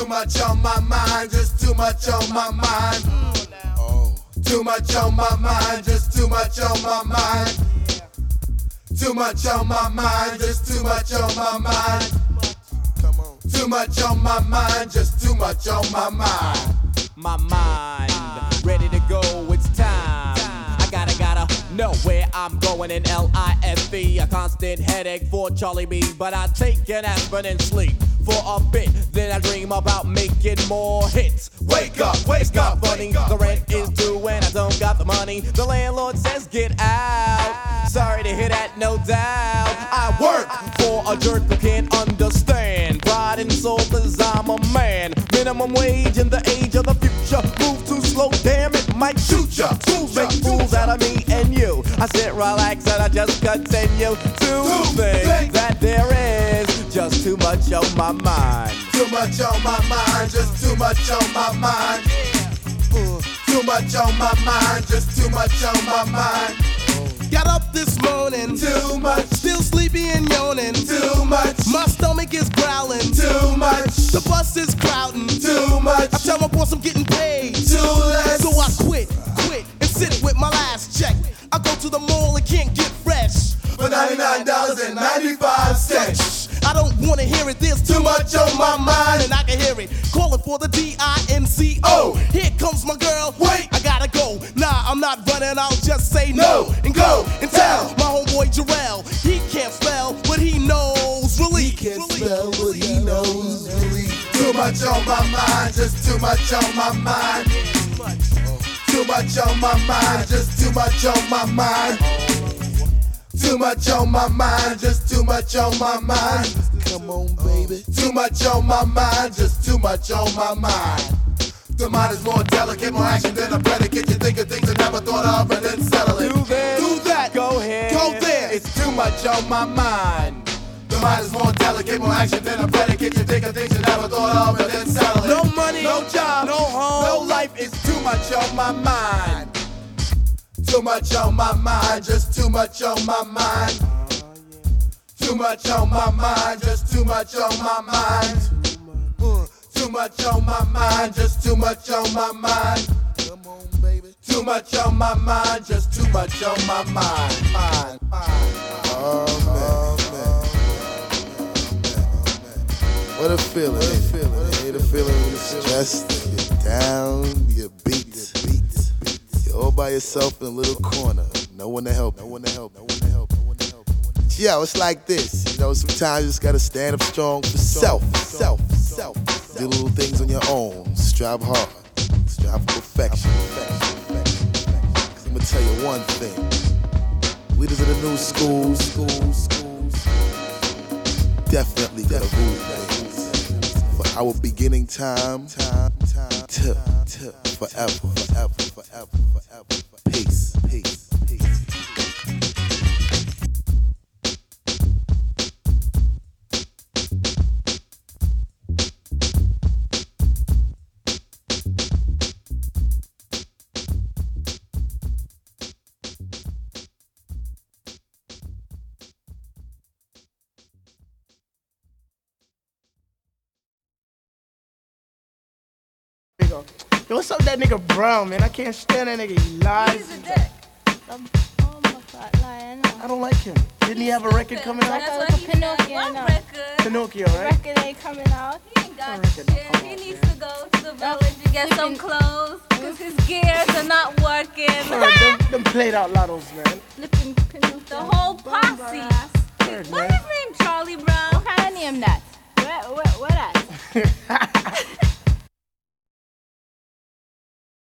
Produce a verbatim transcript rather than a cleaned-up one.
Too much on my mind, just too much on my mind. Oh. Too much on my mind, just too much on my mind. Too much on my mind, just too much on my mind. Come on. Too much on my mind, just too much on my mind. My mind, ready to go, it's time. I gotta, gotta know where I'm going in L I F E. A constant headache for Charlie B. But I take an aspirin and sleep for a bit. Then I dream about making more hits. Wake up, wake it's not up, funny. Up, the rent is due and I don't got the money. The landlord says get out. Sorry to hear that, no doubt. I work for a jerk who can't understand. Pride and soul cause I'm a man. Minimum wage in the age of the future. Move too slow, damn it, might shoot ya. Fools make fools out of me and you. I sit, relax, and I just continue to think that there is just too much on my mind. Too much on my mind, just too much on my mind. Uh, too much on my mind, just too much on my mind. Got up this morning, too much. Still sleepy and yawning, too much. My stomach is growling, too much. The bus is crowding, too much. I tell my boss I'm getting paid, too less. So I quit, quit, and sit with my last check. I go to the mall and can't get fresh for ninety-nine dollars and ninety-five cents. I don't wanna hear it, there's too, too much on my mind, and I can hear it calling for the D I M C O. Here comes my girl, wait, I gotta go. Nah, I'm not running, I'll just say no, no and go and tell my homeboy Jarrell. He can't spell, but he knows really. He can't spell, but he knows really. Too much on my mind, just too much on my mind. Too much on my mind, just too much on my mind. Too much on my mind, just too much on my mind. Come on, baby. Too much on my mind, just too much on my mind. The mind is more delicate, more action than a predicate. You think of things you never thought of and then settle it. Do this, do that, go ahead, go there. It's too much on my mind. The mind is more delicate, more action than a predicate. You think of things you never thought of and then settle it. No money, no job, no home, no life. It's too much on my mind. Too much on my mind, just too much on my mind. Too much on my mind, just too much on my mind. Uh, too much on my mind, just too much on my mind. Come on, baby. Too much on my mind, just too much on my mind. mind, mind. Oh man, what a feeling! What a feeling! Ain't a feeling when you're stressed, you're down, you're beat. You're all by yourself in a little corner, no one to help, no one to help, no one to help, no one to help. Yo, it's like this, you know. Sometimes you just gotta stand up strong for self, self, self. Do little things on your own. Strive hard, strive for perfection. Cause I'm gonna tell you one thing: leaders of the new schools, schools, schools, definitely gotta rule things for our beginning time, time, time, to, to forever, forever, forever, forever. Peace, peace, peace. Yo, what's up with that nigga Brown, man? I can't stand that nigga. He lies. He's a dick. Um, oh, my fat lion. I don't like him. Didn't he have a record coming out? That's like a Pinocchio. One No. record. Pinocchio, right? Record ain't coming out. He ain't got I reckon- shit. come He on, needs man. to go to the village to get some clothes because his gears are not working. Word, them, them played out lottos, man. Flipping Pinocchio. The whole posse. Bumbaras. Word, What man. is his name? Charlie Brown? What kind of name that? Where, where, where that?